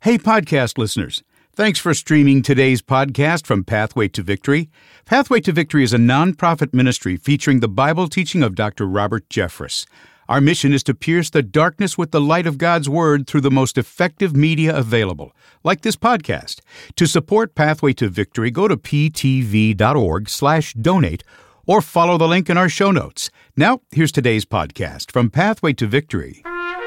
Hey, podcast listeners. Thanks for streaming today's podcast from Pathway to Victory. Pathway to Victory is a nonprofit ministry featuring the Bible teaching of Dr. Robert Jeffress. Our mission is to pierce the darkness with the light of God's Word through the most effective media available, like this podcast. To support Pathway to Victory, go to ptv.org/donate or follow the link in our show notes. Now, here's today's podcast from Pathway to Victory.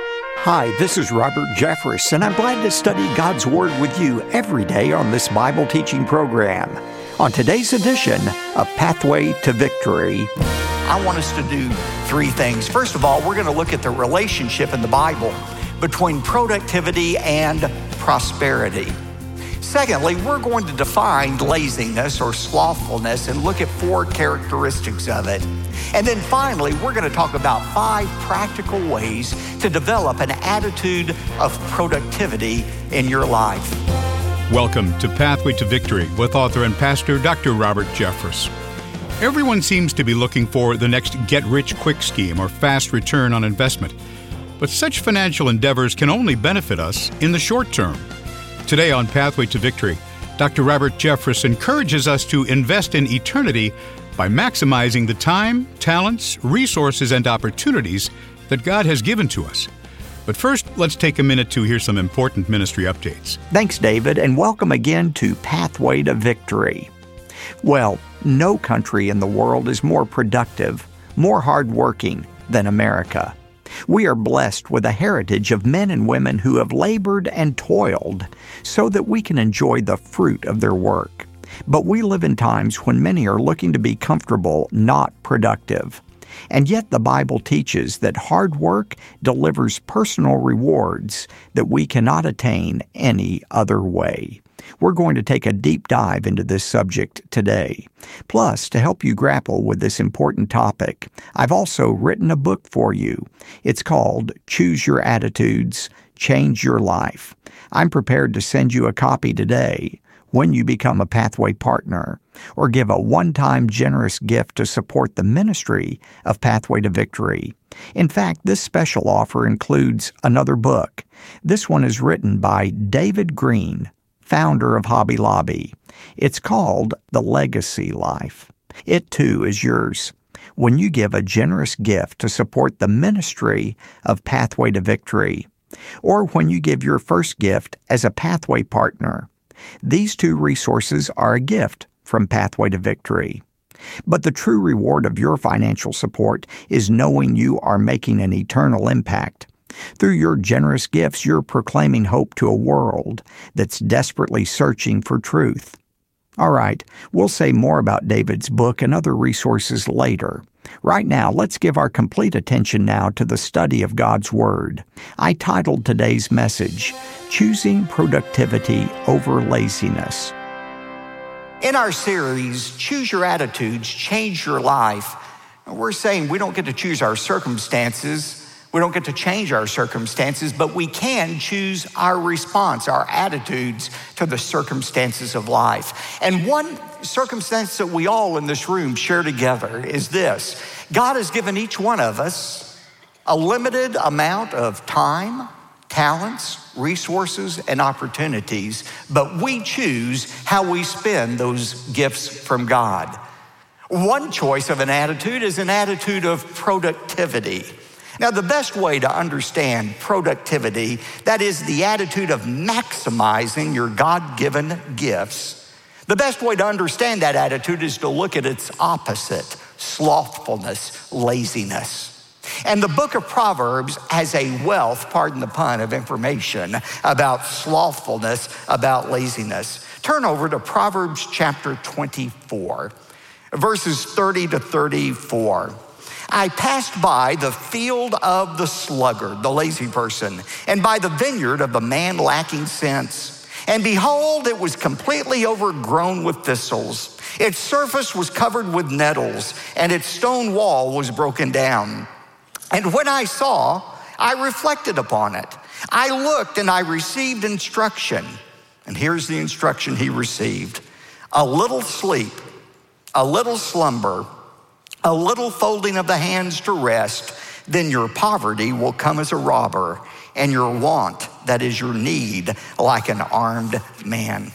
Hi, this is Robert Jeffress, and I'm glad to study God's Word with you every day on this Bible teaching program. On today's edition of Pathway to Victory, I want us to do three things. First of all, we're going to look at the relationship in the Bible between productivity and prosperity. Secondly, we're going to define laziness or slothfulness and look at four characteristics of it. And then finally, we're going to talk about 5 practical ways to develop an attitude of productivity in your life. Welcome to Pathway to Victory with author and pastor Dr. Robert Jeffress. Everyone seems to be looking for the next get-rich-quick scheme or fast return on investment. But such financial endeavors can only benefit us in the short term. Today on Pathway to Victory, Dr. Robert Jeffress encourages us to invest in eternity by maximizing the time, talents, resources, and opportunities that God has given to us. But first, let's take a minute to hear some important ministry updates. Thanks, David, and welcome again to Pathway to Victory. Well, no country in the world is more productive, more hardworking than America. We are blessed with a heritage of men and women who have labored and toiled so that we can enjoy the fruit of their work. But we live in times when many are looking to be comfortable, not productive. And yet the Bible teaches that hard work delivers personal rewards that we cannot attain any other way. We're going to take a deep dive into this subject today. Plus, to help you grapple with this important topic, I've also written a book for you. It's called Choose Your Attitudes, Change Your Life. I'm prepared to send you a copy today when you become a Pathway partner, or give a one-time generous gift to support the ministry of Pathway to Victory. In fact, this special offer includes another book. This one is written by David Green, founder of Hobby Lobby. It's called The Legacy Life. It too is yours when you give a generous gift to support the ministry of Pathway to Victory, or when you give your first gift as a Pathway partner. These two resources are a gift from Pathway to Victory. But the true reward of your financial support is knowing you are making an eternal impact. Through your generous gifts, you're proclaiming hope to a world that's desperately searching for truth. All right, we'll say more about David's book and other resources later. Right now, let's give our complete attention now to the study of God's Word. I titled today's message, Choosing Productivity Over Laziness. In our series, Choose Your Attitudes, Change Your Life, we're saying we don't get to choose our circumstances. We don't get to change our circumstances, but we can choose our response, our attitudes to the circumstances of life. And one circumstance that we all in this room share together is this. God has given each one of us a limited amount of time, talents, resources, and opportunities, but we choose how we spend those gifts from God. One choice of an attitude is an attitude of productivity. Now, the best way to understand productivity, that is the attitude of maximizing your God-given gifts, the best way to understand that attitude is to look at its opposite, slothfulness, laziness. And the book of Proverbs has a wealth, pardon the pun, of information about slothfulness, about laziness. Turn over to Proverbs chapter 24, verses 30 to 34. I passed by the field of the sluggard, the lazy person, and by the vineyard of the man lacking sense. And behold, it was completely overgrown with thistles. Its surface was covered with nettles, and its stone wall was broken down. And when I saw, I reflected upon it. I looked and I received instruction. And here's the instruction he received. A little sleep, a little slumber, a little folding of the hands to rest, then your poverty will come as a robber, and your want, that is your need, like an armed man.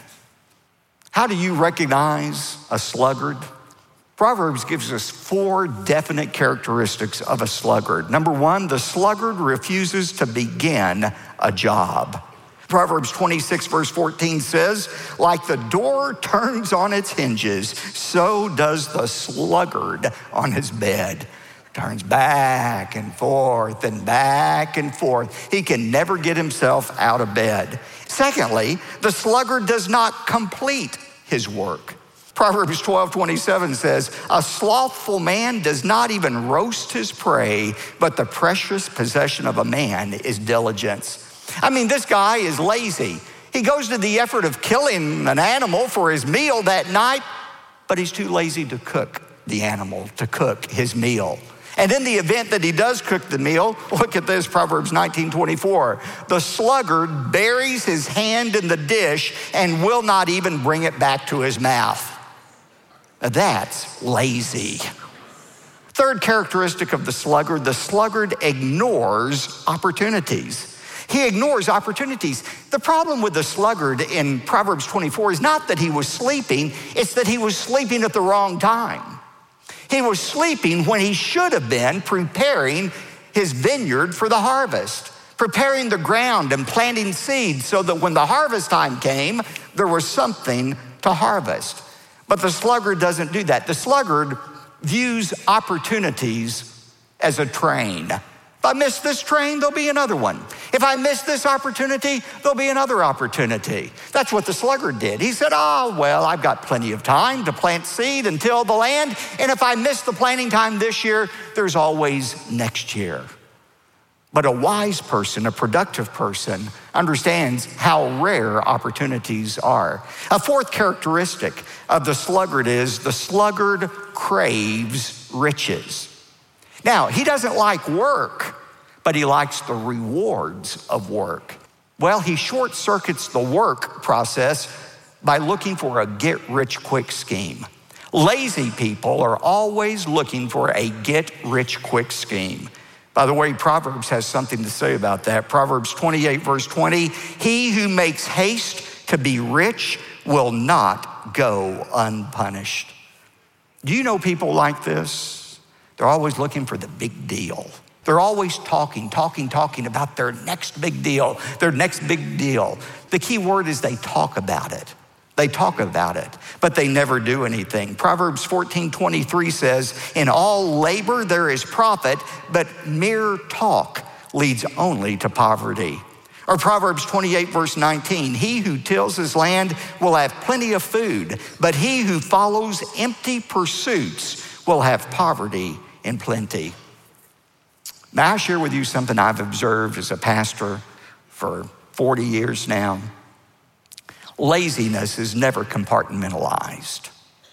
How do you recognize a sluggard? Proverbs gives us 4 definite characteristics of a sluggard. Number 1, the sluggard refuses to begin a job. Proverbs 26 verse 14 says, like the door turns on its hinges, so does the sluggard on his bed. Turns back and forth and back and forth. He can never get himself out of bed. Secondly, the sluggard does not complete his work. Proverbs 12:27 says, a slothful man does not even roast his prey, but the precious possession of a man is diligence. I mean, this guy is lazy. He goes to the effort of killing an animal for his meal that night, but he's too lazy to cook the animal, to cook his meal. And in the event that he does cook the meal, look at this, Proverbs 19:24. The sluggard buries his hand in the dish and will not even bring it back to his mouth. Now that's lazy. Third characteristic of the sluggard ignores opportunities. He ignores opportunities. The problem with the sluggard in Proverbs 24 is not that he was sleeping, it's that he was sleeping at the wrong time. He was sleeping when he should have been preparing his vineyard for the harvest, preparing the ground and planting seeds so that when the harvest time came, there was something to harvest. But the sluggard doesn't do that. The sluggard views opportunities as a train. If I miss this train, there'll be another one. If I miss this opportunity, there'll be another opportunity. That's what the sluggard did. He said, well, I've got plenty of time to plant seed and till the land. And if I miss the planting time this year, there's always next year. But a wise person, a productive person, understands how rare opportunities are. A fourth characteristic of the sluggard is the sluggard craves riches. Now, he doesn't like work, but he likes the rewards of work. Well, he short circuits the work process by looking for a get-rich-quick scheme. Lazy people are always looking for a get-rich-quick scheme. By the way, Proverbs has something to say about that. Proverbs 28 verse 20, he who makes haste to be rich will not go unpunished. Do you know people like this? They're always looking for the big deal. They're always talking about their next big deal, their next big deal. The key word is they talk about it. They talk about it, but they never do anything. Proverbs 14:23 says, in all labor there is profit, but mere talk leads only to poverty. Or Proverbs 28 verse 19, he who tills his land will have plenty of food, but he who follows empty pursuits will have poverty in plenty. May I share with you something I've observed as a pastor for 40 years now? Laziness is never compartmentalized.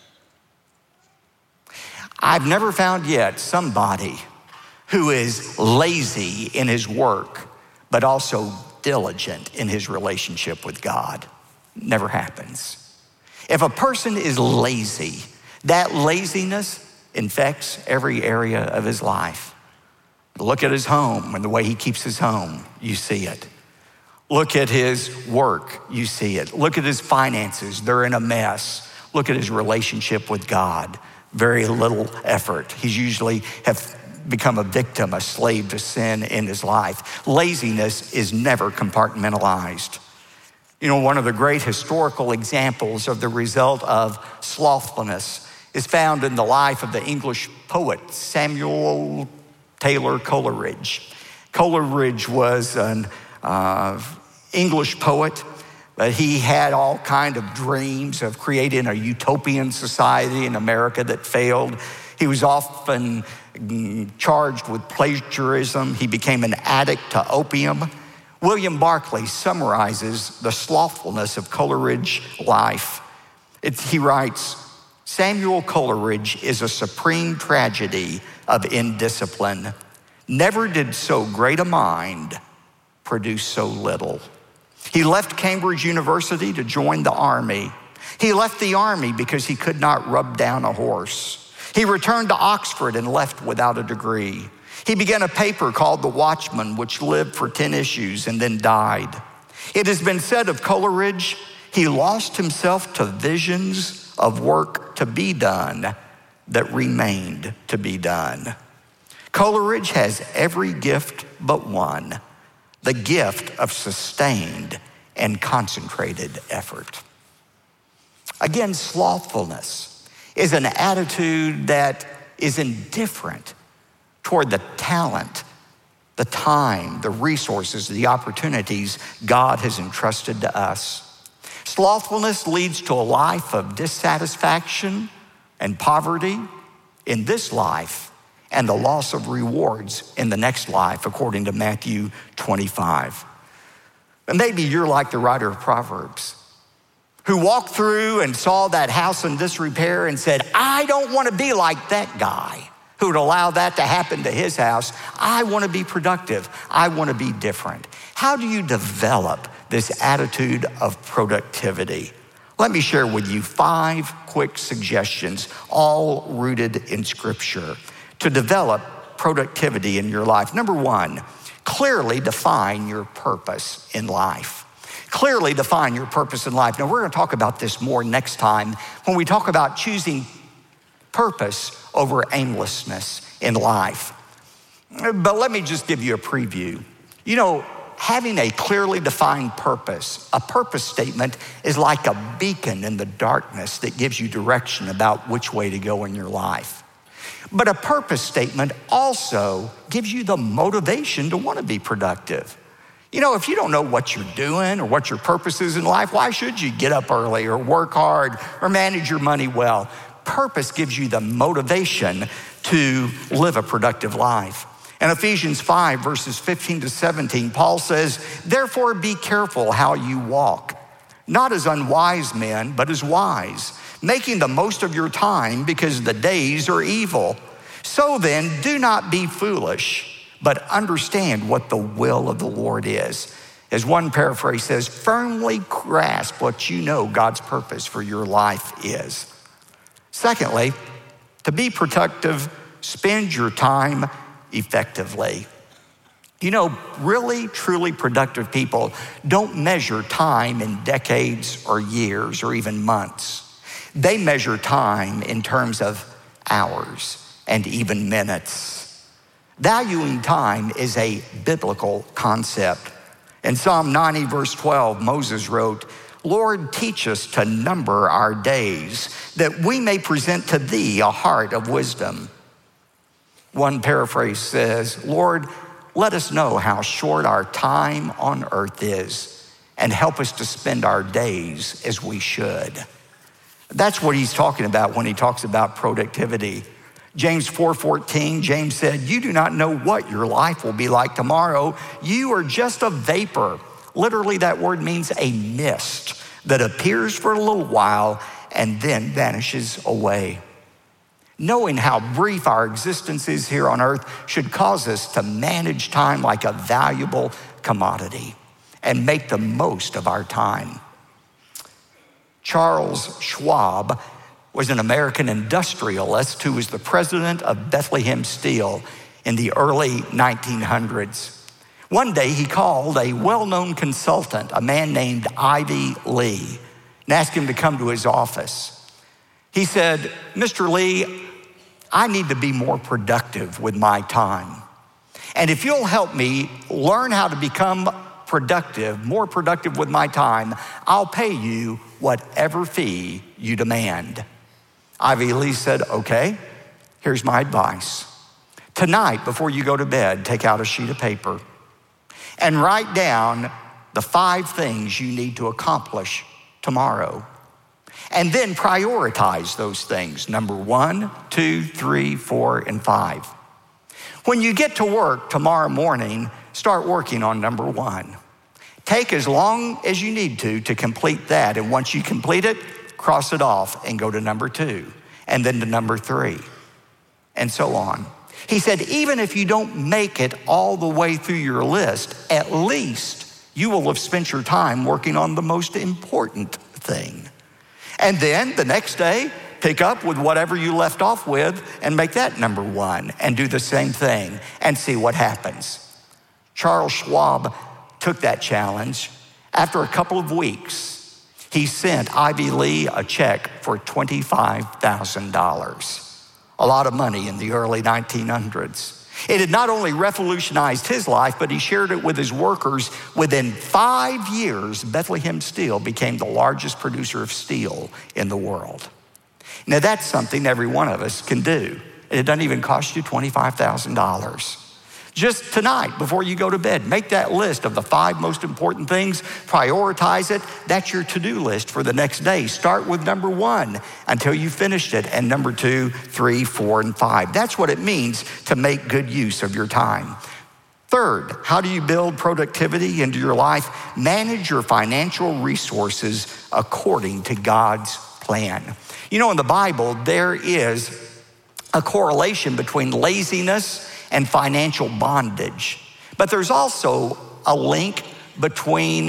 I've never found yet somebody who is lazy in his work, but also diligent in his relationship with God. Never happens. If a person is lazy, that laziness infects every area of his life. Look at his home and the way he keeps his home, you see it. Look at his work, you see it. Look at his finances, they're in a mess. Look at his relationship with God, very little effort. He's usually have become a victim, a slave to sin in his life. Laziness is never compartmentalized. You know, one of the great historical examples of the result of slothfulness is found in the life of the English poet, Samuel Taylor Coleridge. Coleridge was an English poet, but he had all kind of dreams of creating a utopian society in America that failed. He was often charged with plagiarism. He became an addict to opium. William Barclay summarizes the slothfulness of Coleridge's life. He writes, Samuel Coleridge is a supreme tragedy of indiscipline. Never did so great a mind produce so little. He left Cambridge University to join the army. He left the army because he could not rub down a horse. He returned to Oxford and left without a degree. He began a paper called The Watchman, which lived for 10 issues and then died. It has been said of Coleridge, he lost himself to visions of work to be done that remained to be done. Coleridge has every gift but one, the gift of sustained and concentrated effort. Again, slothfulness is an attitude that is indifferent toward the talent, the time, the resources, the opportunities God has entrusted to us. Slothfulness leads to a life of dissatisfaction and poverty in this life and the loss of rewards in the next life, according to Matthew 25. And maybe you're like the writer of Proverbs, who walked through and saw that house in disrepair and said, I don't want to be like that guy who would allow that to happen to his house. I want to be productive. I want to be different. How do you develop this attitude of productivity? Let me share with you 5 quick suggestions, all rooted in Scripture, to develop productivity in your life. Number 1, clearly define your purpose in life. Clearly define your purpose in life. Now, we're going to talk about this more next time when we talk about choosing purpose over aimlessness in life. But let me just give you a preview. You know, having a clearly defined purpose, a purpose statement is like a beacon in the darkness that gives you direction about which way to go in your life. But a purpose statement also gives you the motivation to want to be productive. You know, if you don't know what you're doing or what your purpose is in life, why should you get up early or work hard or manage your money well? Purpose gives you the motivation to live a productive life. In Ephesians 5, verses 15 to 17, Paul says, therefore be careful how you walk, not as unwise men, but as wise, making the most of your time because the days are evil. So then, do not be foolish, but understand what the will of the Lord is. As one paraphrase says, firmly grasp what you know God's purpose for your life is. Secondly, to be productive, spend your time effectively. You know, really, truly productive people don't measure time in decades or years or even months. They measure time in terms of hours and even minutes. Valuing time is a biblical concept. In Psalm 90, verse 12, Moses wrote, Lord, teach us to number our days, that we may present to thee a heart of wisdom. One paraphrase says, Lord, let us know how short our time on earth is and help us to spend our days as we should. That's what he's talking about when he talks about productivity. James 4:14, James said, you do not know what your life will be like tomorrow. You are just a vapor. Literally, that word means a mist that appears for a little while and then vanishes away. Knowing how brief our existence is here on earth should cause us to manage time like a valuable commodity and make the most of our time. Charles Schwab was an American industrialist who was the president of Bethlehem Steel in the early 1900s. One day he called a well-known consultant, a man named Ivy Lee, and asked him to come to his office. He said, Mr. Lee, I need to be more productive with my time. And if you'll help me learn how to become productive, more productive with my time, I'll pay you whatever fee you demand. Ivy Lee said, okay, here's my advice. Tonight, before you go to bed, take out a sheet of paper and write down the 5 things you need to accomplish tomorrow. And then prioritize those things, number 1, 2, 3, 4, and 5. When you get to work tomorrow morning, start working on number 1. Take as long as you need to complete that. And once you complete it, cross it off and go to number 2, and then to number 3, and so on. He said, even if you don't make it all the way through your list, at least you will have spent your time working on the most important thing. And then the next day, pick up with whatever you left off with and make that number one, and do the same thing and see what happens. Charles Schwab took that challenge. After a couple of weeks, he sent Ivy Lee a check for $25,000. A lot of money in the early 1900s. It had not only revolutionized his life, but he shared it with his workers. Within 5 years, Bethlehem Steel became the largest producer of steel in the world. Now that's something every one of us can do. It doesn't even cost you $25,000. Just tonight, before you go to bed, make that list of the 5 most important things, prioritize it. That's your to-do list for the next day. Start with number 1 until you finished it, and number 2, 3, 4, and 5. That's what it means to make good use of your time. Third, how do you build productivity into your life? Manage your financial resources according to God's plan. You know, in the Bible, there is a correlation between laziness and financial bondage. But there's also a link between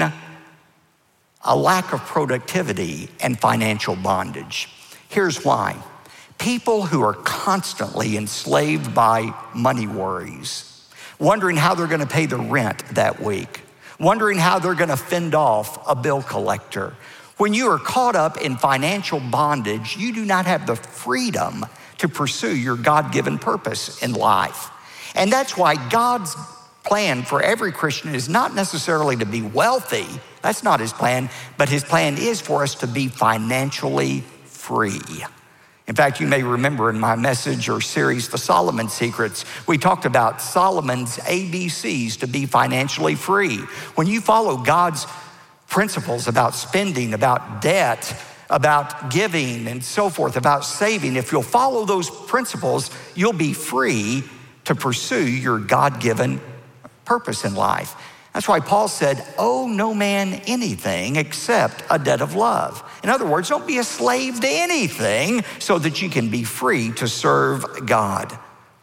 a lack of productivity and financial bondage. Here's why. People who are constantly enslaved by money worries, wondering how they're going to pay the rent that week, wondering how they're going to fend off a bill collector. When you are caught up in financial bondage, you do not have the freedom to pursue your God-given purpose in life. And that's why God's plan for every Christian is not necessarily to be wealthy. That's not his plan, but his plan is for us to be financially free. In fact, you may remember in my message or series, The Solomon Secrets, we talked about Solomon's ABCs to be financially free. When you follow God's principles about spending, about debt, about giving and so forth, about saving, if you'll follow those principles, you'll be free to pursue your God-given purpose in life. That's why Paul said, owe no man anything except a debt of love. In other words, don't be a slave to anything so that you can be free to serve God.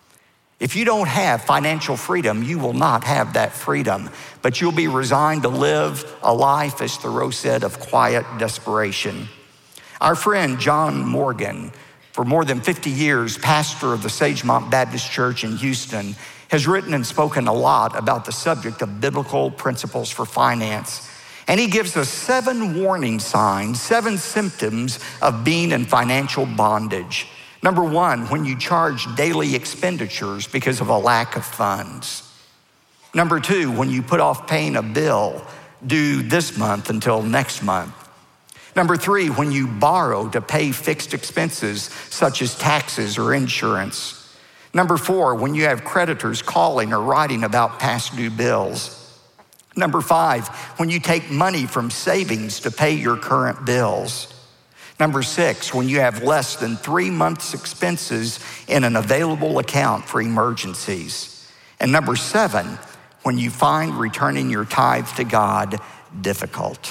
If you don't have financial freedom, you will not have that freedom, but you'll be resigned to live a life, as Thoreau said, of quiet desperation. Our friend John Morgan, for more than 50 years, pastor of the Sagemont Baptist Church in Houston, has written and spoken a lot about the subject of biblical principles for finance. And he gives us 7 warning signs, 7 symptoms of being in financial bondage. Number 1, when you charge daily expenditures because of a lack of funds. Number 2, when you put off paying a bill due this month until next month. Number 3, when you borrow to pay fixed expenses such as taxes or insurance. Number 4, when you have creditors calling or writing about past due bills. Number 5, when you take money from savings to pay your current bills. Number 6, when you have less than 3 months' expenses in an available account for emergencies. And number 7, when you find returning your tithe to God difficult.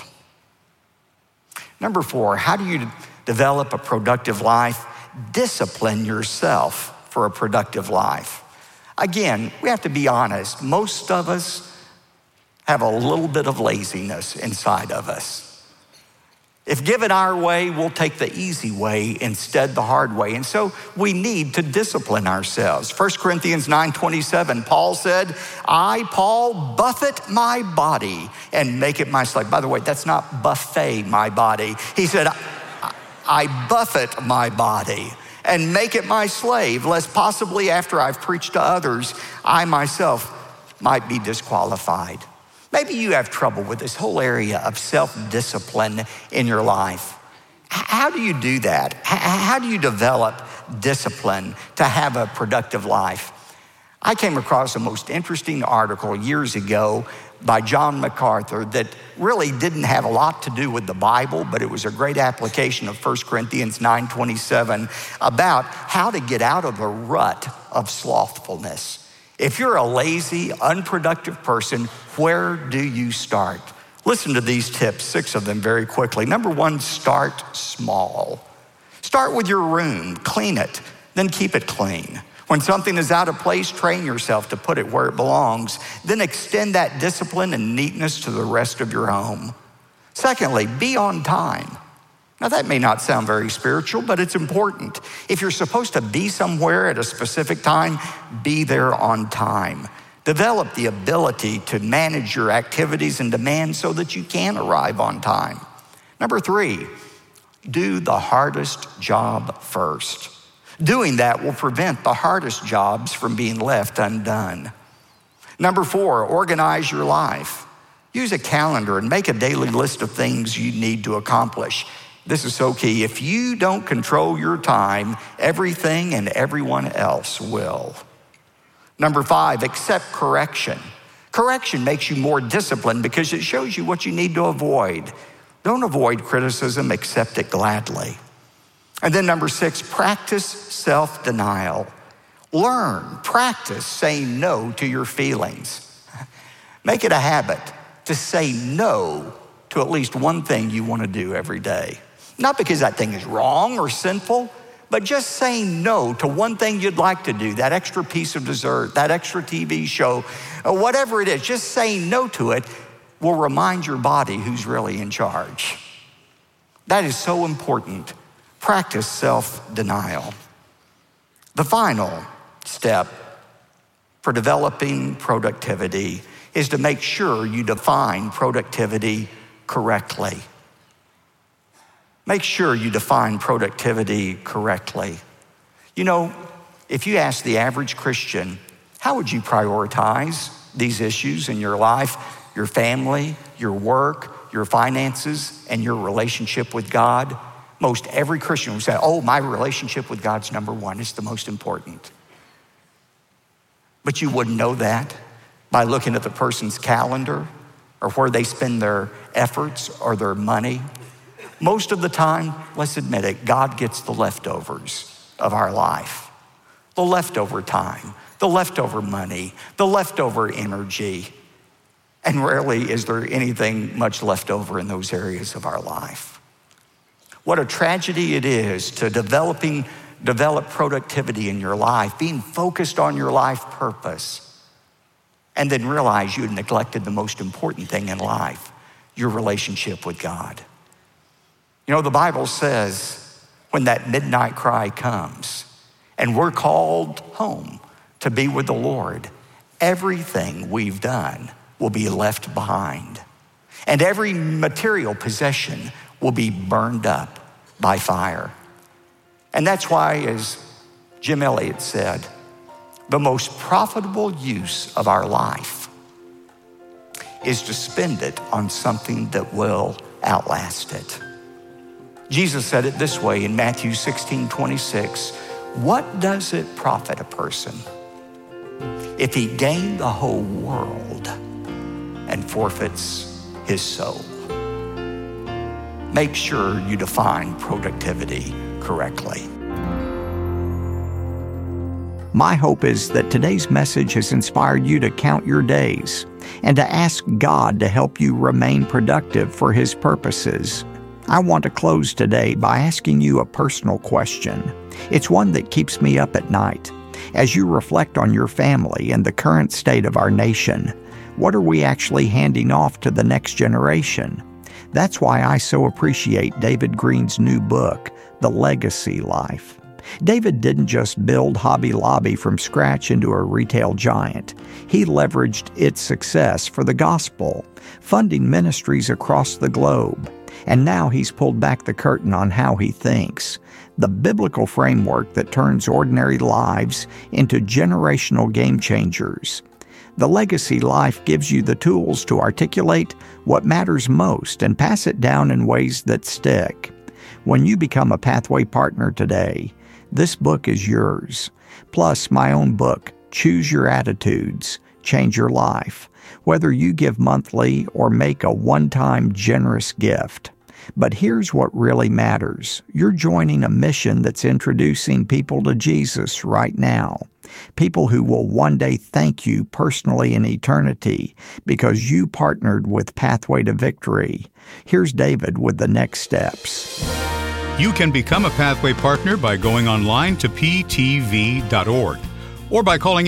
Number 4, how do you develop a productive life? Discipline yourself for a productive life. Again, we have to be honest. Most of us have a little bit of laziness inside of us. If given our way, we'll take the easy way instead the hard way. And so we need to discipline ourselves. 1 Corinthians 9:27, Paul said, I, Paul, buffet my body and make it my slave. By the way, that's not buffet my body. He said, I buffet my body and make it my slave, lest possibly after I've preached to others, I myself might be disqualified. Maybe you have trouble with this whole area of self-discipline in your life. How do you do that? How do you develop discipline to have a productive life? I came across a most interesting article years ago by John MacArthur that really didn't have a lot to do with the Bible, but it was a great application of 1 Corinthians 9:27 about how to get out of the rut of slothfulness. If you're a lazy, unproductive person, where do you start? Listen to these tips, 6 of them very quickly. Number 1, start small. Start with your room, clean it, then keep it clean. When something is out of place, train yourself to put it where it belongs. Then extend that discipline and neatness to the rest of your home. Secondly, be on time. Now, that may not sound very spiritual, but it's important. If you're supposed to be somewhere at a specific time, be there on time. Develop the ability to manage your activities and demands so that you can arrive on time. Number 3, do the hardest job first. Doing that will prevent the hardest jobs from being left undone. Number 4, organize your life. Use a calendar and make a daily list of things you need to accomplish. This is so key. If you don't control your time, everything and everyone else will. Number 5, accept correction. Correction makes you more disciplined because it shows you what you need to avoid. Don't avoid criticism, accept it gladly. And then number 6, practice self-denial. Practice saying no to your feelings. Make it a habit to say no to at least one thing you want to do every day. Not because that thing is wrong or sinful, but just saying no to one thing you'd like to do, that extra piece of dessert, that extra TV show, or whatever it is, just saying no to it will remind your body who's really in charge. That is so important. Practice self-denial. The final step for developing productivity is to make sure you define productivity correctly. Make sure you define productivity correctly. You know, if you ask the average Christian, how would you prioritize these issues in your life, your family, your work, your finances, and your relationship with God? Most every Christian will say, oh, my relationship with God's number one. It's the most important. But you wouldn't know that by looking at the person's calendar or where they spend their efforts or their money. Most of the time, let's admit it, God gets the leftovers of our life. The leftover time, the leftover money, the leftover energy. And rarely is there anything much left over in those areas of our life. What a tragedy it is to develop productivity in your life, being focused on your life purpose, and then realize you had neglected the most important thing in life, your relationship with God. You know, the Bible says when that midnight cry comes and we're called home to be with the Lord, everything we've done will be left behind. And every material possession will be burned up by fire. And that's why, as Jim Elliot said, the most profitable use of our life is to spend it on something that will outlast it. Jesus said it this way in Matthew 16:26, what does it profit a person if he gained the whole world and forfeits his soul? Make sure you define productivity correctly. My hope is that today's message has inspired you to count your days and to ask God to help you remain productive for His purposes. I want to close today by asking you a personal question. It's one that keeps me up at night. As you reflect on your family and the current state of our nation, what are we actually handing off to the next generation? That's why I so appreciate David Green's new book, The Legacy Life. David didn't just build Hobby Lobby from scratch into a retail giant. He leveraged its success for the gospel, funding ministries across the globe. And now he's pulled back the curtain on how he thinks, the biblical framework that turns ordinary lives into generational game changers. The Legacy Life gives you the tools to articulate what matters most and pass it down in ways that stick. When you become a Pathway partner today, this book is yours. Plus, my own book, Choose Your Attitudes, Change Your Life, whether you give monthly or make a one-time generous gift. But here's what really matters. You're joining a mission that's introducing people to Jesus right now. People who will one day thank you personally in eternity because you partnered with Pathway to Victory. Here's David with the next steps. You can become a Pathway partner by going online to ptv.org or by calling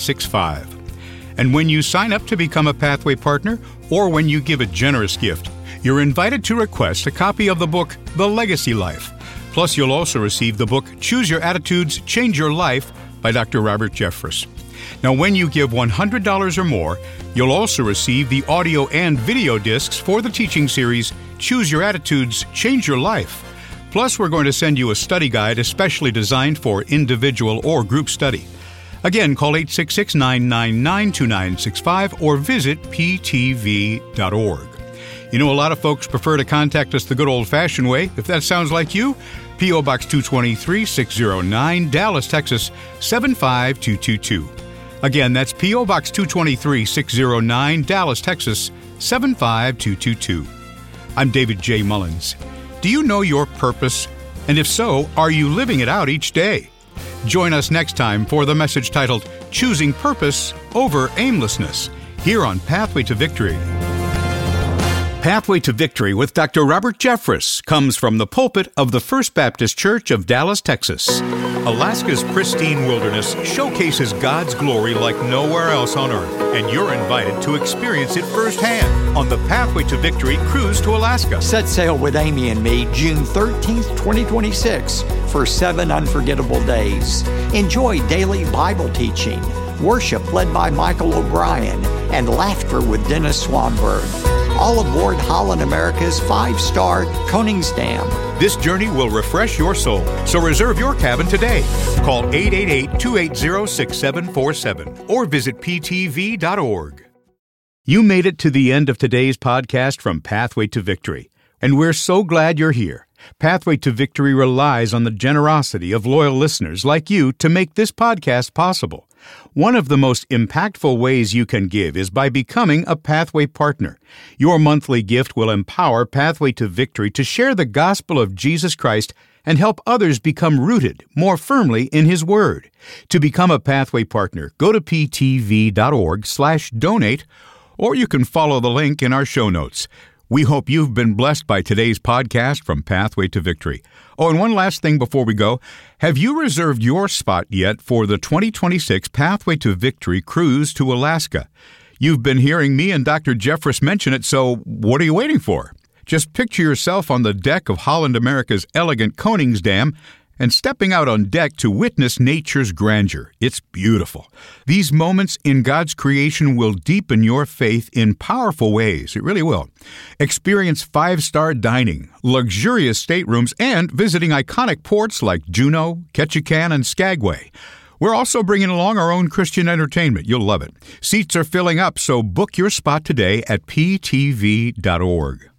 866-999-2965. And when you sign up to become a Pathway partner, or when you give a generous gift, you're invited to request a copy of the book, The Legacy Life. Plus, you'll also receive the book, Choose Your Attitudes, Change Your Life by Dr. Robert Jeffress. Now, when you give $100 or more, you'll also receive the audio and video discs for the teaching series, Choose Your Attitudes, Change Your Life. Plus, we're going to send you a study guide especially designed for individual or group study. Again, call 866-999-2965 or visit ptv.org. You know, a lot of folks prefer to contact us the good old-fashioned way. If that sounds like you, P.O. Box 223, 609, Dallas, Texas, 75222. Again, that's P.O. Box 223, 609, Dallas, Texas, 75222. I'm David J. Mullins. Do you know your purpose? And if so, are you living it out each day? Join us next time for the message titled, Choosing Purpose Over Aimlessness, here on Pathway to Victory. Pathway to Victory with Dr. Robert Jeffress comes from the pulpit of the First Baptist Church of Dallas, Texas. Alaska's pristine wilderness showcases God's glory like nowhere else on earth, and you're invited to experience it firsthand on the Pathway to Victory cruise to Alaska. Set sail with Amy and me June 13th, 2026 for 7 unforgettable days. Enjoy daily Bible teaching, worship led by Michael O'Brien, and laughter with Dennis Swanberg. All aboard Holland America's 5-star Koningsdam. This journey will refresh your soul, so reserve your cabin today. Call 888-280-6747 or visit ptv.org. You made it to the end of today's podcast from Pathway to Victory, and we're so glad you're here. Pathway to Victory relies on the generosity of loyal listeners like you to make this podcast possible. One of the most impactful ways you can give is by becoming a Pathway partner. Your monthly gift will empower Pathway to Victory to share the gospel of Jesus Christ and help others become rooted more firmly in His Word. To become a Pathway partner, go to ptv.org/donate, or you can follow the link in our show notes. We hope you've been blessed by today's podcast from Pathway to Victory. Oh, and one last thing before we go. Have you reserved your spot yet for the 2026 Pathway to Victory cruise to Alaska? You've been hearing me and Dr. Jeffress mention it, so what are you waiting for? Just picture yourself on the deck of Holland America's elegant Koningsdam and stepping out on deck to witness nature's grandeur. It's beautiful. These moments in God's creation will deepen your faith in powerful ways. It really will. Experience 5-star dining, luxurious staterooms, and visiting iconic ports like Juneau, Ketchikan, and Skagway. We're also bringing along our own Christian entertainment. You'll love it. Seats are filling up, so book your spot today at ptv.org.